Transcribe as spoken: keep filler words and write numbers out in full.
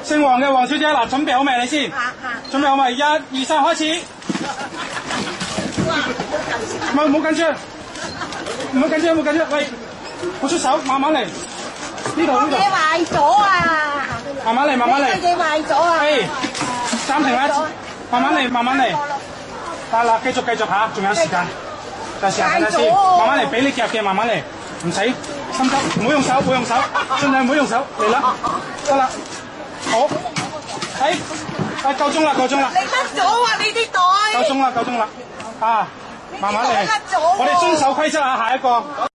姓黃嘅黃小姐，嗱，準備好未你先？準備好未？一、二、三，開始。唔好唔好緊張，唔好緊張，唔好緊張。喂，我出手，慢慢嚟。呢度呢度。 嘢壞咗啊！ 慢慢嚟，慢慢嚟。 嘢壞咗啊！ 係，暫停啦，慢慢嚟，慢慢嚟。得啦，繼續繼續下，仲有時間。有時間睇下先，慢慢嚟，俾你夾嘅，慢慢嚟，唔使心急，唔好用手，唔好用手，盡量唔好用手，嚟啦，得啦，好，係，係夠鐘啦，夠鐘啦。 你甩咗啊！你啲袋。 夠鐘啦，夠鐘啦，啊，慢慢嚟，我哋遵守規則啊，下一個。